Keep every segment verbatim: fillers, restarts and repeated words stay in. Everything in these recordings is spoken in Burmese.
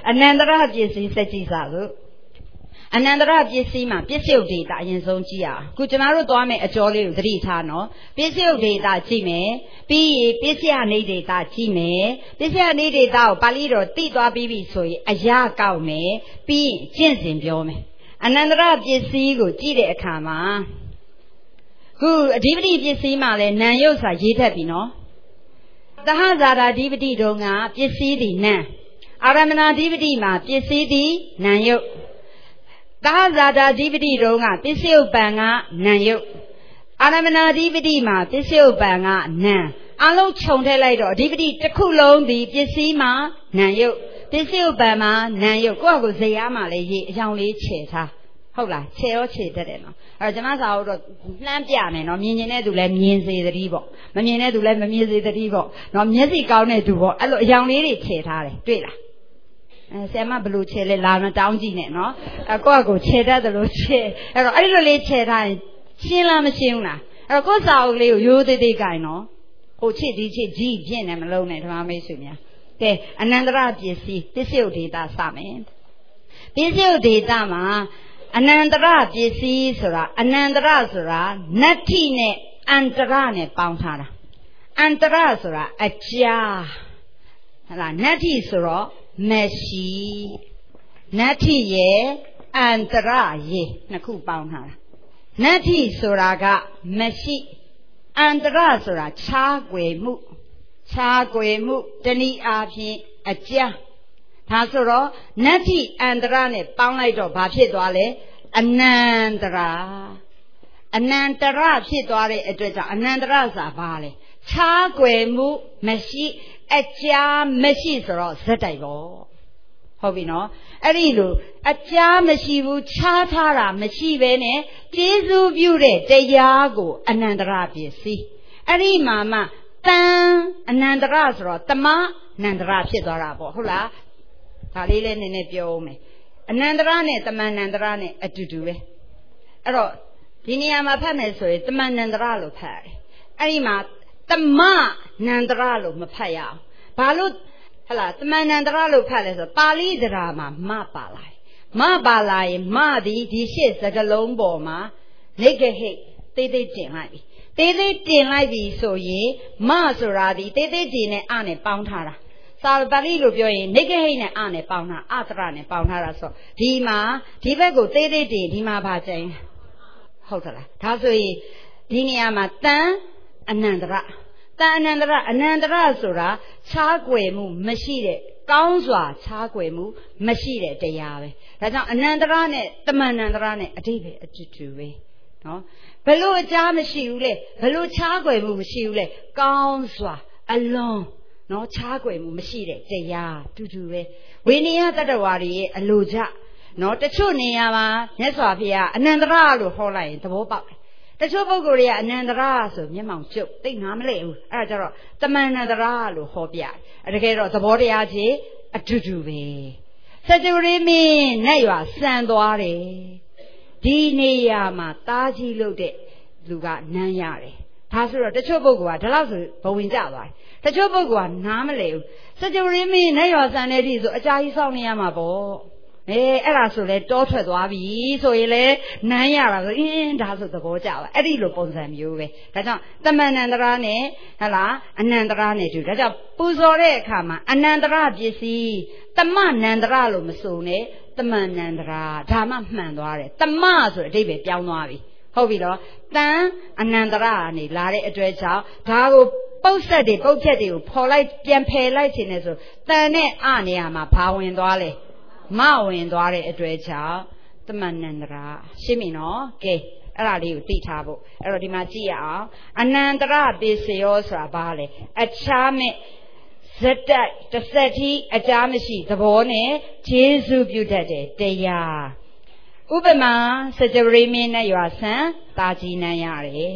Anandara Piesi Sajisalu Anandara Piesima, Piesio data in Zongia. Kutamaro Dome a jolly Dritano, Piesio data Jime, P. Pisia needed that Jime, Pisia needed out Palido, Tito Bibi Soy, a ya gaume, P. Jensen Biome. Anandara Piesigo, Gide Kama. Who a D V D Piesima, Nanyosa Jitapino. The Hazara D V D Donga, Piesidi Nan. Aramana D V D ma, Piesidi, Nanyo. The Hazara D V D Donga, Pisio Banga, Nanyo. Aramana D V D ma, Pisio Banga, Nan. Alo Chontelado, D V D, the Kulon, the Piesima, Nanyo. Pisio Bama, Nanyo, Gogo Zayama, Youngly Cheta. Hola, Cheo Chetereno. Arjamas out of Lampian, no Miniane to let me say the Rivo. Mamine to let me say the Rivo. No music on it to walk. A young lady Chetare, Twila. Sema Blue Chele Lana down Gine, no? A go Cheta the Luce. A little Cheta, Chila Machina. A goes out, you the guy, no? O Chitty G, Jen and alone at Mamasunia. Okay, another Piesi, Pisio data summit. Pisio data. Anandara Piesi Sura, Anandara Sura, Natine, Antarane Pauntara. Antara Sura, Acha. Nati Sura, Meshi. Nati ye, Antara ye, Naku Pauntara. Nati Suraga, Meshi. Antara Sura, Chagwe Mu. Chagwe Mu, Deni Api, Acha. Tasuro, Nati Andrane, Poundlido, Papidwale, Anandra. Anandra, Pidwale, Edreta, Anandraza Valley. Chagwe Mu, Meshi, Echa, Meshisoro, Zetaibo. Hobino, Arilu, Echa, Meshivu, Chatara, Meshivene, Jesu Bude, Deyago, Anandra Piesi. Ari Mama, Tan, Anandrazro, Tama, Nandra Pidorabo, Hula. Halile ne biome. Anandrane, the man Nandrane, a to do it. Ero, Diniama Pameso, the man Nandralo pay. Arima, the ma Nandralo Mapaya. Balut, hala, the man Nandralo palace, Bali drama, ma balai. Ma balai, ma di, di shits like a lone boma, nigger hate, they did like me. They did like me so ye, ma suradi, they did in ane bountara. Salbari Lubio, Nigahine Anne Pauna, Atrane Pauna so. Dima, Tibago, they did, Dima Bajay. Hotela. Tazui, Diniama Tan, Anandra. Tanandra, Anandra Sura, Chagwe mu, Machide, Gaunzwa, Chagwe mu, Machide, de Yave. That's not Anandrane, the Manandrane, a David, a Tutu. No? Below a jam shiule, below Chagwe mu, shiule, Gaunzwa, alone. No Chagwe Machide, Deya, Tutu. We near that a worry, a luja. Not a chuniama, Neswapia, Anandra, Hola, the Wobak. The Chobogoria, Anandra, so Yamam Chuk, think Hamle, Adara, the Manadara, Hobia, and the Gate of the Bodiaji, a Tutu. Such a remain, Naya, Sandwari. Dineyama, Taji Lode, Luga, Nayari. Tasura, the Chobogua, the Lazu, Bowinjava. The Chobogua, Namale. Such a remain, Nayos and Edis, a Jaisoniamabo. Eh, Erasule, daughter to Abi, so ele, Nayara, in Dazu the Boja, Edilu Bonsam Uve. That's the man and the Rane, Hala, and Nandrane to that. Puzore Kama, and Nandra, you see, the man and the Ralu Masune, the man and the Ra, Tama Mandore, the Master David Yaunavi. Hovido, Tan, and Nandrani, Lari address out, Tago. Both said it, both said it, polite, Piampe lighting, so Tane Aniama, Pow in Dwale, Mao in Dwale, a dread child, the Manandra, Shimino, gay, Radi, Pitabo, Erodimagia, Anandra, Bisiosa, Bale, a charme, Zeta, the Seti, a Jamishi, the Bone, Jesu Budade, Deya. Ubema, said the Remina, you are son, Taji Nayari.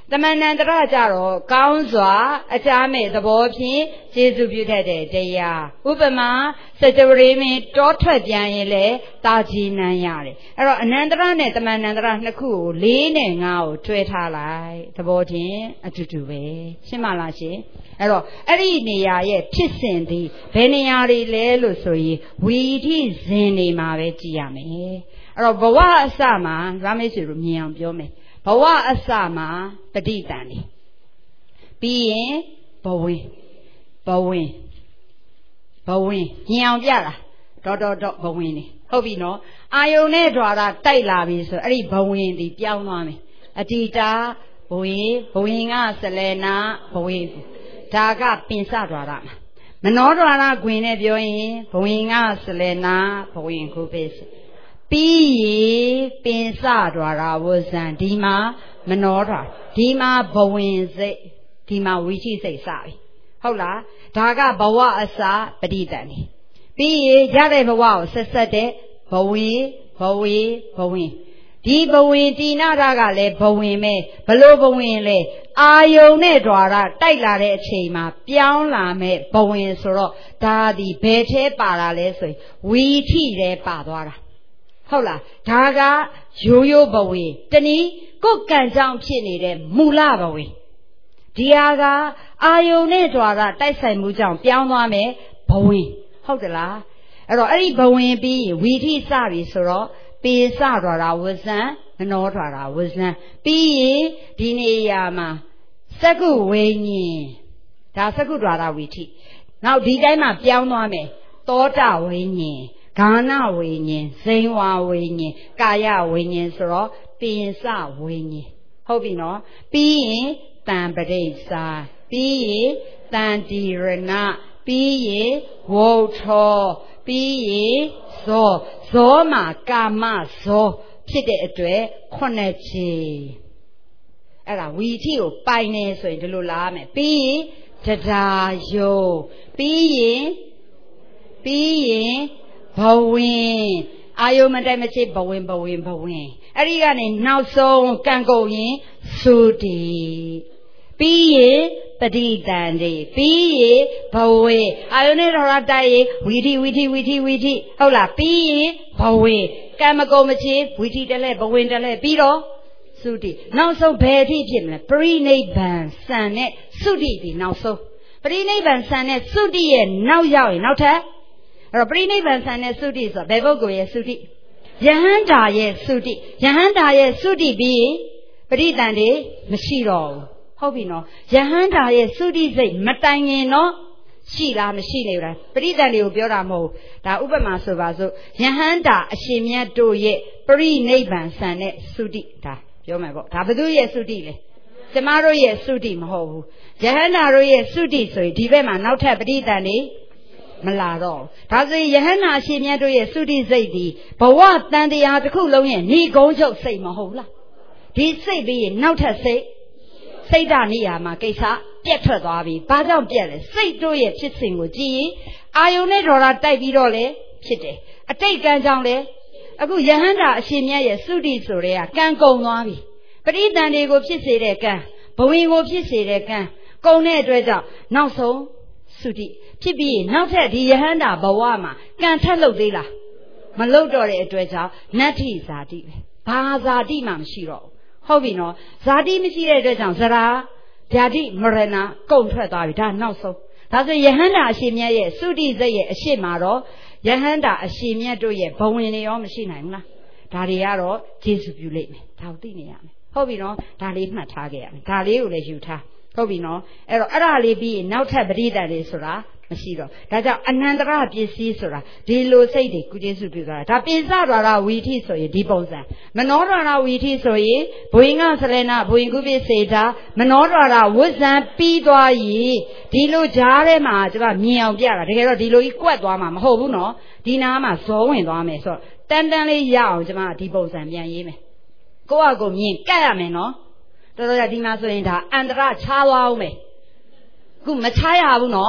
သမဏန္တရကြတော့ကောင်းစွာအကြမဲ့သဘောဖြင့်ကျေစုပြုတတ်တဲ့တရားဥပမာစကြဝဠာမင်းတောထွက်ပြန်ရင်လေတာကြီးနန်းရတယ်အဲ့တော့အနန္တရနဲ့သမဏန္တရနှစ်ခုကိုလေးနဲ့ငါးကိုတွဲထားလိုက်သဘောချင်းအတူတူပဲရှင်းမလားရှင်အဲ့တော့အဲ့ဒီနေရာရဲ့ဖြစ်စဉ်ဒီဘယ်နေရာတွေလဲလို့ဆိုရင်ဝီထိဇင်နေမှာပဲကြည့်ရမယ်အဲ့တော့ဘဝအစမှာရမေးဆွေတို့မြင်အောင်ပြောမယ်ဘဝအစမှာပဋိသန္ဓေပြီးရင်ဘဝင်ဘဝင်ဘဝင်ညင်အောင်ပြတာဒေါဒေါဒေါဘဝင်နေဟုတ်ပြီနော်အာယုန်နဲ့ဓာရတိုက်လာပြီဆိုအဲ့ဒီဘဝင်ဒီပြောင်းသွားမယ်အတိတာဘဝင်ဘဝင်ကစလဲနာဘဝင်ဒါကပင်စဓာရမှာမနောဓာရခွင်နဲ့ပြောရင်ဘဝင်ကစလဲနာဘဝင်ခုပဲပြီးရေပင်စဓာရဝဇံဒီမှာမနောဓာဒီမှာဘဝင်စိတ်ဒီမှာဝိချိစိတ်စပြီဟုတ်လားဒါကဘဝအစပဋိသန္ဓေပြီးရေရတဲ့ဘဝကိုဆက်ဆက်တဲ့ဘဝေဘဝေဘဝင်ဒီဘဝင်တိနာရကလည်းဘဝင်ပဲဘလို့ဘဝင်လဲအာယုန်နဲ့ဓာရတိုက်လာတဲ့အချိန်မှာပြောင်းလာမဲ့ဘဝင်ဆိုတော့ဒါဒီဘယ်ထဲပါလာလဲဆိုရင်ဝီထိထဲပါသွားတာဟုတ်လားဒါကရိုးရိုးဘဝေတနည်းကိုယ်ကံကြောင့်ဖြစ်နေတဲ့မူလဘဝေဒီဟာကအာယုန်နဲ့ဓာရတိုက်ဆိုင်မှုကြောင့်ပြောင်းသွားမယ်ဘဝင်ဟုတ်တယ်လားအဲ့တော့အဲ့ဒီဘဝင်ပြီးဝီထိစပြီဆိုတော့ပေစဓာရဝဇံမနောဓာရဝဇံပြီးရင်ဒီနေရာမှာစက္ကုဝိညာဉ်ဒါစက္ကုဓာရဝီထိနောက်ဒီတိုင်းမှာပြောင်းသွားမယ်သောတာဝိညာဉ်ဂာနဝိညာဉ်ဇိဝဝိညာဉ်ကာယဝိညာဉ်ဆိုတော့ပင်စဝိညာဉ်ဟုတ်ပြီနော်ပြီးရင်တံပရိစ္ဆာပြီးရင်တန်တိရဏပြီးရင်ဝုထောပြီးရင်ဇောဇောမှာကာမဇောဖြစ်တဲ့အတွက်ခုနှစ်ချေအဲ့ဒါဝီထိကိုပိုင်နေဆိုရင်ဒီလိုလာမယ်ပြီးရင်တရားယုံပြီးရင်ပြီးရင်ဘဝင်အာယုမတိုင်မချေဘဝင်ဘဝင်ဘဝင်အဲ့ဒီကနေနောက်ဆုံးကံကုန်ရင်သုတိပြီးရင်ပဋိသန္ဓေပြီးရင်ဘဝေအာယုန်နဲ့ဓာရတိုက်ရင်ဝီထိဝီထိဝီထိဝီထိဟုတ်လားပြီးရင်ဘဝေကံမကုန်မချေဝီထိတလဲဘဝင်တလဲပြီးတော့သုတိနောက်ဆုံးဘယ်အထိဖြစ်မလဲပရိနိဗ္ဗာန်စံနဲ့သုတိဒီနောက်ဆုံးပရိနိဗ္ဗာန်စံနဲ့သုတိရဲ့နောက်ရောက်ရင်နောက်ထပ်အဲ့တော့ပရိနိဗ္ဗာန်စံနဲ့သုတိဆိုဘယ်ပုဂ္ဂိုလ်ရဲ့သုတိယဟန္တာရဲ့သုတိယဟန္တာရဲ့သုတိပြီးပဋိသန္ဓေမရှိတော့ဘူးဟုတ်ပြီနော်ယဟန္တာရဲ့သုတိစိတ်မတိုင်ခင်နော်ရှိလားမရှိနေဘူးလားပဋိသန္ဓေကိုပြောတာမဟုတ်ဒါဥပမာဆိုပါစို့ယဟန္တာအရှင်မြတ်တို့ရဲ့ပရိနိဗ္ဗာန်စံနဲ့သုတိဒါပြောမယ်ပေါ့ဒါဘု து ရဲ့သုတိလေကျမတို့ရဲ့သုတိမဟုတ်ဘူးယဟန္တာတို့ရဲ့သုတိဆိုရင်ဒီဘက်မှာနောက်ထပ်ပဋိသန္ဓေမလာတော့ဒါဆိုရင်ယဟန္တာအရှင်မြတ်တို့ရဲ့သုတိစိတ်ဒီဘဝတန်တရားတစ်ခုလုံးရဲ့ဏိဂုံးချုပ်စိတ်မဟုတ်လားဒီစိတ်ပြီးရင်နောက်ထပ်စိတ်စိတ်ဓာနိယာမှာကိစ္စပြတ်ထွက်သွားပြီဘာကြောင့်ပြတ်လဲစိတ်တို့ရဲ့ဖြစ်စဉ်ကိုကြည့်ရင်အာယုန်နဲ့ဒေါရတိုက်ပြီးတော့လေဖြစ်တယ်အတိတ်ကံကြောင့်လေအခုယဟန္တာအရှင်မြတ်ရဲ့သုတိဆိုတဲ့ကကံကုန်သွားပြီပဋိသန္ဓေကိုဖြစ်စေတဲ့ကံဘဝင်ကိုဖြစ်စေတဲ့ကံကုန်တဲ့အတွက်ကြောင့်နောက်ဆုံးသုတိဖြစ်ပြီးနောက်ထပ်ဒီယဟန္တာဘဝမှာကံထက်လုပ်သေးလားမလုပ်တော့တဲ့အတွက်ကြောင့်နတ္ထိဇာတိပဲဘာဇာတိမှမရှိတော့ဟုတ်ပြီနော်ဇာတိမရှိတဲ့အတွက်ကြောင့်ဇရာဗျာတိမရဏကုန်ထွက်သွားပြီဒါနောက်ဆုံးဒါဆိုယဟန္တာအရှင်မြတ်ရဲ့သုတိစိတ်ရဲ့အရှိမတော့ယဟန္တာအရှင်မြတ်တို့ရဲ့ဘဝင်တွေရောမရှိနိုင်ဘူးလားဒါတွေကတော့ကျေစုပြုလိမ့်မယ်ဒါကိုသိနေရမယ်ဟုတ်ပြီနော်ဒါလေးမှတ်ထားခဲ့ရမယ်ဒါလေးကိုလည်းယူထားဟုတ်ပြီနော်အဲ့တော့အဲ့ဒါလေးပြီးရင်နောက်ထပ်ပဋိသန္ဓေဆိုတာမရှိတော့ဒါကြောင့်အနန္တရပစ္စည်းဆိုတာဒီလိုစိတ်တွေကုကျေစုပြုသွားတာဒါပိစဓာရဝီထိဆိုရင်ဒီပုံစံမနောဓာရဝီထိဆိုရင်ဘဝင်္ဂဆလနာဘဝင်ကုပိစေတာမနောဓာရဝဇ္ဇံပြီးသွားရင်ဒီလိုကြားထဲမှာကျွန်မမြင်အောင်ပြတာတကယ်တော့ဒီလိုကြီးကွက်သွားမှာမဟုတ်ဘူးနော်ဒီနာမှာဇောဝင်သွားမယ်ဆိုတော့တန်တန်လေးရအောင်ကျွန်မဒီပုံစံပြန်ရေးမယ်ကိုယ့်အကိုမြင်ကတ်ရမယ်နော်တော်တော်ဒီမှာဆိုရင်ဒါအန္တရချားသွားအောင်မယ်ခုမချားရဘူးနော်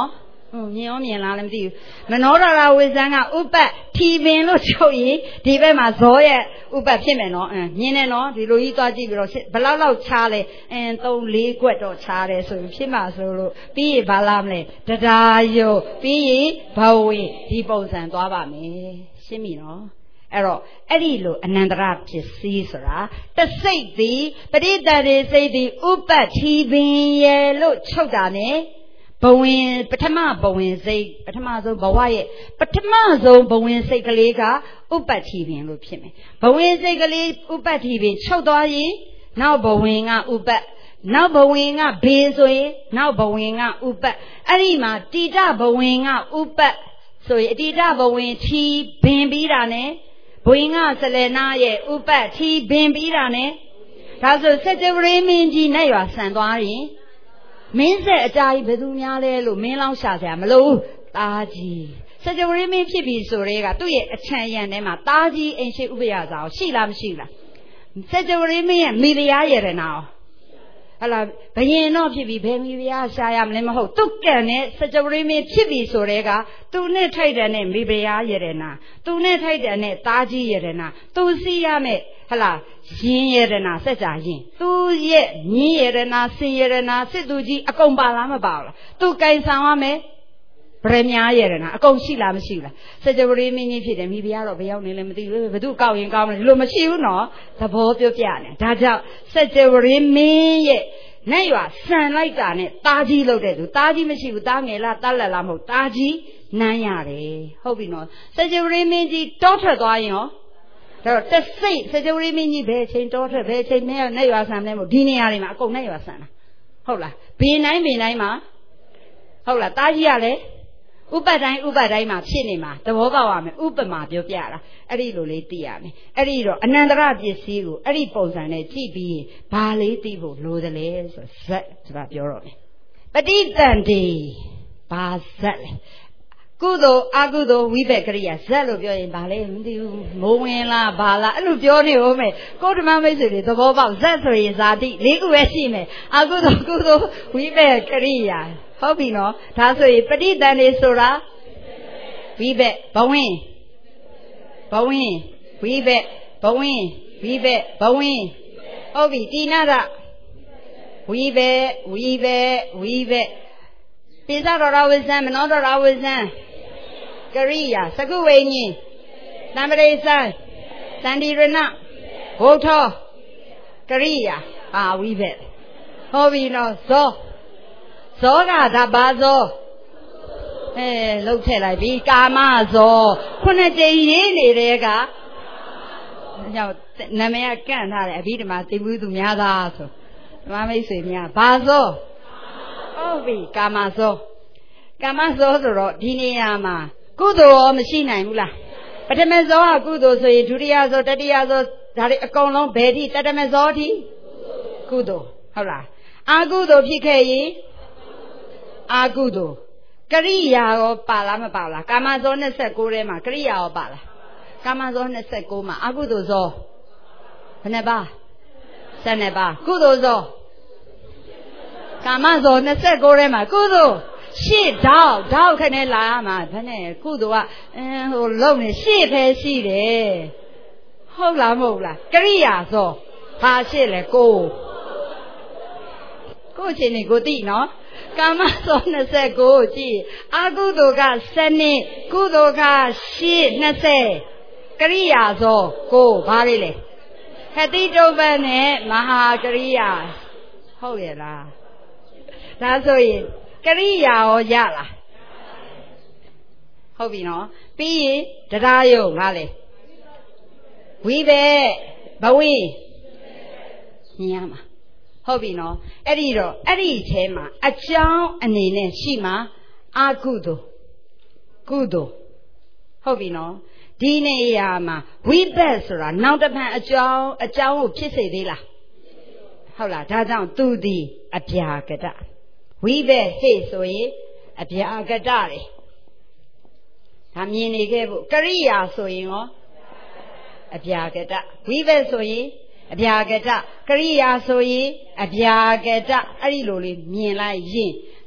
မြင်ရောမြင်လားလည်းမသိဘူးမနောဒရာဝိဇံကဥပတ်ထီပင်လို့ချုပ်ရင်ဒီဘက်မှာဇောရဲ့ဥပတ်ဖြစ်မယ်နော်အင်းမြင်တယ်နော်ဒီလိုကြီးသွားကြည့်ပြီးတော့ဘယ်လောက်လောက်ချားလဲအင်းသုံးလေးကွက်တော့ချားတယ်ဆိုရင်ဖြစ်မှာဆိုလို့ပြီးရင်ဘာလာမလဲတရားယုတ်ပြီးရင်ဘဝေဒီပုံစံသွားပါမယ်ရှင်းပြီနော်အဲ့တော့အဲ့ဒီလိုအနန္တရပစ္စည်းဆိုတာတစိတ်သည်ပရိသတ်ရေစိတ်သည်ဥပတ်ထီပင်ရဲ့လို့ချုပ်တာ ਨੇ ဘဝင်ပထမဘဝင်စိတ်ပထမဆုံးဘဝရဲ့ပထမဆုံးဘဝင်စိတ်ကလေးကဥပတ်ထီပင်လို့ဖြစ်မယ်ဘဝင်စိတ်ကလေးဥပတ်ထီပင်ချုပ်သွားရင်နောက်ဘဝင်ကဥပတ်နောက်ဘဝင်ကဘေးဆိုရင်နောက်ဘဝင်ကဥပတ်အဲ့ဒီမှာတိတဘဝင်ကဥပတ်ဆိုရင်အတိတဘဝင်ထီပင်ပြီးတာ ਨੇ ဘဝင်ကဆလနာရဲ့ဥပတ်ထီပင်ပြီးတာ ਨੇ ဒါဆိုစัจ java မင်းကြီးနဲ့ရွာဆန်သွားရင်မင်းဆက်အကြာကြီးဘယ်သူများလဲလို့မင်းလောင်းရှာစရာမလိုဘူးသားကြီးစัจ java မင်းဖြစ်ပြီဆိုတဲ့ကသူ့ရဲ့အချမ်းရံထဲမှာသားကြီးအိမ်ရှိဥပယစာကိုရှိလားမရှိလားစัจ java မင်းရဲ့မိဖုရားရတနာဟလာဘယင်တော့ဖြစ်ပြီဘယ်မိဖုရားရှာရမလဲမဟုတ်သူ့ကံနဲ့စัจ java မင်းဖြစ်ပြီဆိုတဲ့ကသူနဲ့ထိုက်တယ်နဲ့မိဖုရားရတနာသူနဲ့ထိုက်တယ်နဲ့သားကြီးရတနာသူစီရမယ်ဟလာရင်ရတနာစัจ जाရင်သူရဲ့မြင်းရတနာစင်ရတနာစစ်သူကြီးအကုန်ပါလားမပါဘူးလားသူကင်ဆောင်ရမယ်ဗရမ ्या ရတနာအကုန်ရှိလားမရှိဘူးလားစัจ java မင်းကြီးဖြစ်တယ်မိဖုရားတော့ဘယ်ရောက်နေလဲမသိဘူးဘယ်သူကောက်ရင်ကောက်မလဲဒီလိုမရှိဘူးနော်သဘောပြောပြနေဒါကြောင့်စัจ java မင်းရဲ့နဲ့ရွာဆန်လိုက်တာနဲ့တားကြီးလုပ်တဲ့သူတားကြီးမရှိဘူးတားငယ်လားတားလက်လားမဟုတ်တားကြီးနမ်းရတယ်ဟုတ်ပြီနော်စัจ java မင်းကြီးတောထွက်သွားရင်ရောဒါတော့တစိတ်စัจ java မင်းကြီးဘယ်ချိန်တောထွက်ဘယ်ချိန်နဲ့နဲ့ရွာဆန်လဲမို့ဒီနေရာတွေမှာအကုန်နဲ့ရွာဆန်တာဟုတ်လားဘင်းတိုင်းဘင်းတိုင်းမှာဟုတ်လားတားကြီးရလဲဥပတိုင်းဥပတိုင်းမှာဖြစ်နေမှာသဘောပေါက်ရမယ်ဥပမာပြောပြတာအဲ့ဒီလိုလေးသိရမယ်အဲ့ဒီတော့အနန္တရပစ္စည်းကိုအဲ့ဒီပုံစံနဲ့ကြည့်ပြီးဘာလေးသိဖို့လိုသလဲဆိုဇက်ဆိုတာပြောတော့မယ်ပဋိသန္တိဘာဇက်လဲကုသိုလ်အကုသိုလ်ဝိဘက်ကရိယာဇက်လို့ပြောရင်ဘာလဲမသိဘူးမိုးဝင်လားဘာလားအဲ့လိုပြောနေဦးမယ်ကိုယ်ဓမ္မမိတ်ဆွေတွေသဘောပေါက်ဇက်ဆိုရင်ဇာတိလေးခုပဲရှိမယ်အကုသိုလ်ကုသိုလ်ဝိဘက်ကရိယာဟုတ်ပြီနော်ဒါဆိုရင်ပဋိသန္ဓေဆိုတာဝိဘက်ဘဝင်ဘဝင်ဝိဘက်ဘဝင်ဝိဘက်ဘဝင်ဟုတ်ပြီတိနာရဝိဘက်ဝိဘက်ဝိဘက်ပိစတော်ရဝိဇံမနောတော်ရဝိဇံကရိယာသကုဝိညာဉ်တံပရိသံတန္တိရဏဘုထောကရိယာအာဝိဘက်ဟုတ်ပြီနော်ဇောဇောကဒါဘာဇောအဲလှုပ်ထည့်လိုက်ပြီကာမဇောခုနှစ်ကြိမ်ရေးနေတဲ့ကကြောင့်နာမည်ကကန့်ထားတယ်အဘိဓမ္မာသိဘူးသူများသားဆိုဓမ္မမိတ်ဆွေများဘာဇောဟုတ်ပြီကာမဇောကာမဇောဆိုတော့ဒီနေရာမှာကုသိုလ်ရောမရှိနိုင်ဘူးလားပထမဇောကကုသိုလ်ဆိုရင်ဒုတိယဇောတတိယဇောဒါတွေအကုန်လုံးဘယ်ထိတတမဇောထိကုသိုလ်ဟုတ်လားအာကုသိုလ်ဖြစ်ခဲ့ရင်အာကုသိုလ်ကရိယာရောပါလားမပါလားကာမဇောยี่สิบเก้าထဲမှာကရိယာရောပါလားကာမဇောยี่สิบเก้าမှာအာကုသိုလ်ဇောဘယ်နှပါဆယ်နှစ်ပါကုသိုလ်ဇောကာမဇောยี่สิบเก้าထဲမှာကုသိုလ်ရှေ့ဓာတ်ဓာတ်ခနဲ့လာရမှာဘယ်နဲ့ကုသိုလ်ကအင်းဟိုလုံးနေရှေ့ပဲရှိတယ်ဟုတ်လားမဟုတ်လားကရိယာဇောဘာရှေ့လဲကိုကိုအချင်းနေကိုသိနော်ကာမဇောยี่สิบเก้าကြည့်အကုသိုလ်က十နှစ်ကုသိုလ်ကရှေ့ยี่สิบကရိယာဇောကိုဘာလေးလဲခတိတုပ္ပနဲ့မဟာကရိယာဟုတ်ရဲ့လားဒါဆိုရင်ကရိယာရောရလားဟုတ်ပြီနော်ပြီးရင်တရားယုံငါလေဝိဘက်ဘဝိမြင်ရမှာဟုတ်ပြီနော်အဲ့ဒီတော့အဲ့ဒီအဲမှာအကြောင်းအနေနဲ့ရှိမှာအာကုသိုလ်ကုသိုလ်ဟုတ်ပြီနော်ဒီနေရာမှာဝိဘက်ဆိုတာနောက်တစ်ဖန်အကြောင်းအကြောင်းကိုဖြစ်စေသေးလားဟုတ်လားဒါကြောင့်သူဒီအပြာကတဝိဘက်ဟိဆိုရင်အပြာကတတယ်ဒါမြင်နေခဲ့ဖို့ကရိယာဆိုရင်ရောအပြာကတဝိဘက်ဆိုရင်အပြာကတကရိယာဆိုရင်အပြာကတအဲ့ဒီလိုလေးမြင်လိုက်ရင်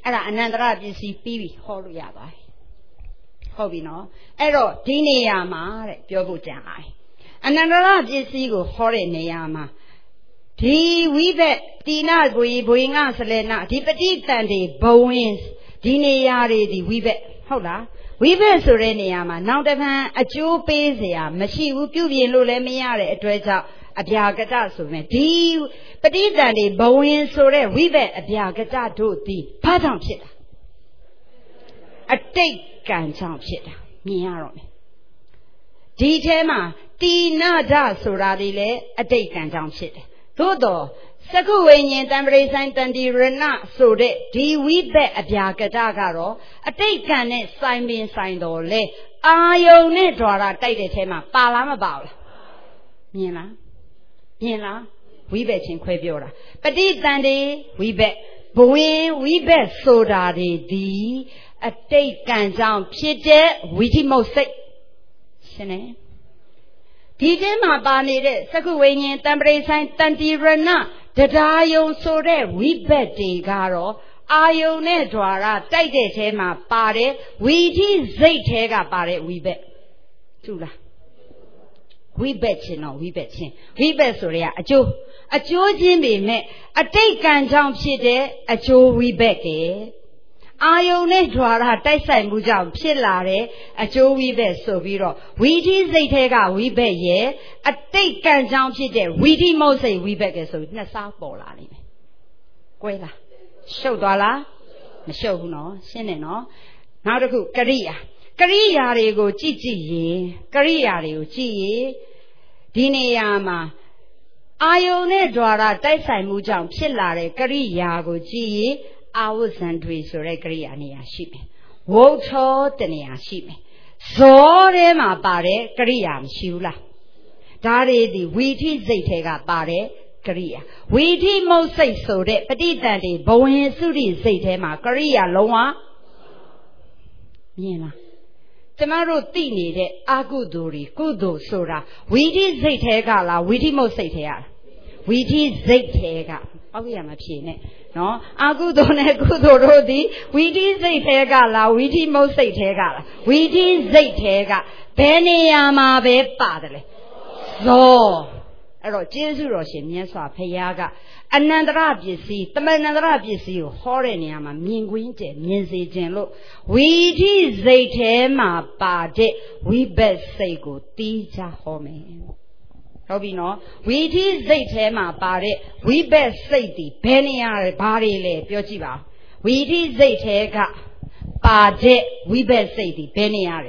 အဲ့ဒါအနန္တရပစ္စည်းပြီးပြီဟောလို့ရသွားပြီဟုတ်ပြီနော်အဲ့တော့ဒီနေရာမှာတဲ့ပြောဖို့ကြံလာတယ်အနန္တရပစ္စည်းကိုဟောတဲ့နေရာမှာဒီဝိဘက်တိနာဘွေဘွေငါဆလဲနာဒီပဋိသန္ဓေဘဝင်ဒီနေရာတွေဒီဝိဘက်ဟုတ်လားဝိဘက်ဆိုတဲ့နေရာမှာနောက်တစ်ဖန်အကျိုးပေးเสียမရှိဘူးပြုပြင်လို့လည်းမရတဲ့အတွက်ကြောင့်အဗျာကတဆိုမယ်ဒီပဋိသန္ဓေဘဝင်ဆိုတဲ့ဝိဘက်အဗျာကတတို့သည်ဘာကြောင့်ဖြစ်တာအတိတ်ကံကြောင့်ဖြစ်တာမြင်ရတော့မယ်ဒီထဲမှာတိနာဒဆိုတာဒီလေအတိတ်ကံကြောင့်ဖြစ်တယ်သို့တော့စကုဝိညာဉ်တံပရိဆိုင်တန်တိရဏဆိုတဲ့ဒီဝိဘက်အဗျာကတကတော့အတိတ်ကံနဲ့ဆိုင်ပင်ဆိုင်တော်လေအာယုန်နဲ့ द्वार တိုက်တဲ့ထဲမှာပါလားမပါဘူးလားမြင်လားမြင်လားဝိဘက်ချင်းခွဲပြောတာပဋိသန္ဓေဝိဘက်ဘဝင်ဝိဘက်ဆိုတာဒီဒီအတိတ်ကံကြောင့်ဖြစ်တဲ့ဝိဓိမုတ်စိတ်ရှင်းတယ်ဒီထဲမှာပါနေတဲ့စကုဝိညာဉ်တံပရိဆိုင်တန်တိရဏတရားယုံဆိုတဲ့ဝိဘက်တွေကတော့အာယုန်နဲ့ द्वार တိုက်တဲ့ထဲမှာပါတယ်ဝိဓိစိတ်ထဲကပါတယ်ဝိဘက်သူလားဝိဘက်ချင်းတော့ဝိဘက်ချင်းဝိဘက်ဆိုတဲ့အကျိုးအကျိုးချင်းပေမဲ့အတိတ်ကံကြောင့်ဖြစ်တဲ့အကျိုးဝိဘက်ကအာယုန်နဲ့ द्वार တိုက်ဆိုင်မှုကြောင့်ဖြစ်လာတဲ့အကျိုးဝိဘက်ဆိုပြီးတော့ဝိဓိစိတ်ထဲကဝိဘက်ရဲ့အတိတ်ကံကြောင့်ဖြစ်တဲ့ဝိဓိမုတ်စိတ်ဝိဘက်ကဆိုပြီးနှစ်စားပေါ်လာနေတယ်။ကွဲလားရှုပ်သွားလားမရှုပ်ဘူးနော်ရှင်းတယ်နော်နောက်တစ်ခုကရိယာကရိယာတွေကိုကြည့်ကြည့်ရင်ကရိယာတွေကိုကြည့်ရင်ဒီနေရာမှာအာယုန်နဲ့ द्वार တိုက်ဆိုင်မှုကြောင့်ဖြစ်လာတဲ့ကရိယာကိုကြည့်ရင်အာဝဇန်တွေဆိုတဲ့ကရိယာနေရာရှိမယ်ဝုထောတနေရာရှိမယ်ဇောထဲမှာပါတဲ့ကရိယာမရှိဘူးလားဒါတွေဒီဝီထိစိတ်ထဲကပါတဲ့ကရိယာဝီထိမုတ်စိတ်ဆိုတဲ့ပဋိသန္ဓေဘဝင်စုရိစိတ်ထဲမှာကရိယာလုံးဝမြင်လားကျမတို့သိနေတဲ့အာကုသိုလ်တွေကုသိုလ်ဆိုတာဝီထိစိတ်ထဲကလားဝီထိမုတ်စိတ်ထဲကလားဝီထိစိတ်ထဲကအောက်ရမှာဖြေနဲ့နော်အာကုသိုလ်နဲ့ကုသိုလ်တို့သည်ဝီထိစိတ်ထဲကလားဝီထိမုတ်စိတ်ထဲကလားဝီထိစိတ်ထဲကဘယ်နေရာမှာပဲပါတယ်လေဇောအဲ့တော့ကျေးဇူးတော်ရှင်မြတ်စွာဘုရားကအနန္တရပစ္စည်းတမန်န္တရပစ္စည်းကိုဟောတဲ့နေရာမှာမြင်ကွင်းကျမြင်စေခြင်းလို့ဝီထိစိတ်ထဲမှာပါတဲ့ဝိဘက်စိတ်ကိုတီးကြဟောမယ်ဟုတ်ပြီနော်ဝီထိစိတ်ထဲမှာပါတဲ့ဝိဘက်စိတ်ဒီဘယ်နေရာလဲဘာတွေလဲပြောကြည့်ပါဝီထိစိတ်ထဲကပါတဲ့ဝိဘက်စိတ်ဒီဘယ်နေရာလဲ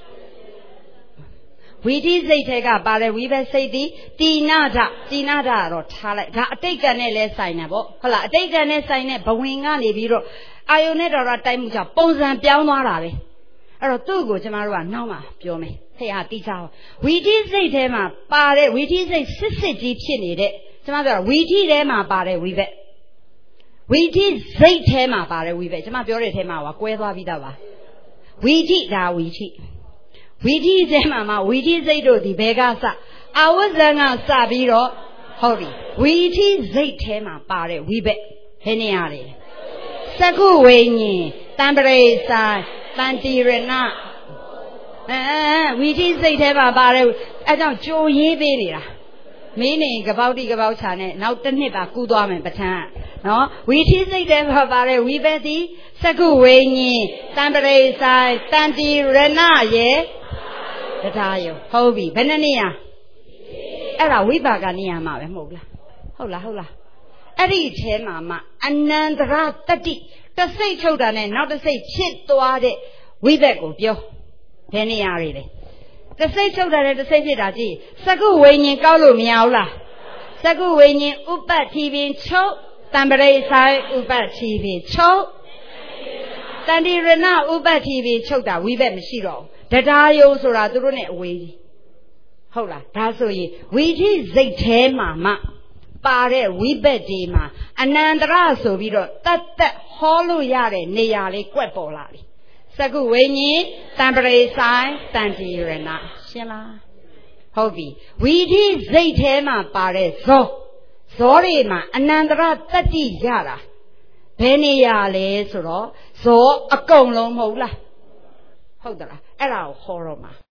ဝီထိစိတ်ထဲကပါတဲ့ဝိဘက်စိတ်ဒီတိနာဒတိနာဒကတော့ထားလိုက်ဒါအတိတ်ကံနဲ့လဲဆိုင်တယ်ပေါ့ဟုတ်လားအတိတ်ကံနဲ့ဆိုင်တဲ့ဘဝင်ကနေပြီးတော့အာယုန်နဲ့တော်တော်တိုက်မှုကြောင့်ပုံစံပြောင်းသွားတာပဲအဲ့တော့သူ့ကိုကျမတို့ကနောက်မှပြောမယ်ဖေဟာတိကြဝီထိစိတ်ထဲမှာပါတဲ့ဝီထိစိတ်စစ်စစ်ကြီးဖြစ်နေတဲ့ကျမပြောဝီထိထဲမှာပါတဲ့ဝိဘက်ဝီထိစိတ်ထဲမှာပါတဲ့ဝိဘက်ကျမပြောတဲ့ထဲမှာကကွဲသွားပြီးသားပါဝီထိဒါဝီထိဝီထိထဲမှာမှဝီထိစိတ်တို့ဒီဘဲကစအာဝဇန်ကစပြီးတော့ဟုတ်ပြီဝီထိစိတ်ထဲမှာပါတဲ့ဝိဘက်ဘယ်နေရာလဲစကုဝိညာဉ်တံပရိဆိုင်တန်တိရဏအဲဝီထိစိတ်ထဲမှာပါတယ်အဲကြောင့်ကြိုရေးပေးနေတာမင်းနေကပောက်တိကပောက်ချာနဲ့နောက်တစ်နှစ်ပါကူးသွားမယ်ပဋ္ဌာန်းနော်ဝီထိစိတ်ထဲမှာပါတယ်ဝိဘက်တိစကုဝိညာဉ်တံပရိဆိုင်တန်တိရဏရဲ့တရားယုံဟုတ်ပြီဘယ်နှနေရအဲ့ဒါဝိပါကနေရမှာပဲမဟုတ်လားဟုတ်လားဟုတ်လားအဲ့ဒီထဲမှာမှအနန္တရတတိတစိတ်ထုတ်တာနဲ့နောက်တစ်စိတ်ဖြစ်သွားတဲ့ဝိဘက်ကိုပြောဘယ်နေရာတွေလဲတစိတ်ထုတ်တာနဲ့တစိတ်ဖြစ်တာကြည့်စကုဝိညာဉ်ကောက်လို့မရဘူးလားစကုဝိညာဉ်ဥပ္ပတိပင်ချုပ်တံပရိဆိုင်ဥပ္ပတိပင်ချုပ်တန်တိရဏဥပ္ပတိပင်ချုပ်တာဝိဘက်မရှိတော့ဘူးတရားယုံဆိုတာသူတို့နဲ့အဝေးကြီးဟုတ်လားဒါဆိုရင်ဝီထိစိတ်ထဲမှာမှပါတဲ့ဝိဘက်ဒီမှာအနန္တရဆိုပြီးတော့တတ်တတ်ဟောလို့ရတဲ့နေရာလေးကွက်ပေါ်လာပြီစကုဝိညာဉ်တံပရိဆိုင်တန်တိရဏရှင်းလားဟုတ်ပြီဝီထိစိတ်ထဲမှာပါတဲ့ဇောဇောတွေမှာအနန္တရတတ္တိရတာဘယ်နေရာလဲဆိုတော့ဇောအကုန်လုံးမဟုတ်လားဟုတ်သလားအဲ့ဒါကိုခေါ်တော့မှာ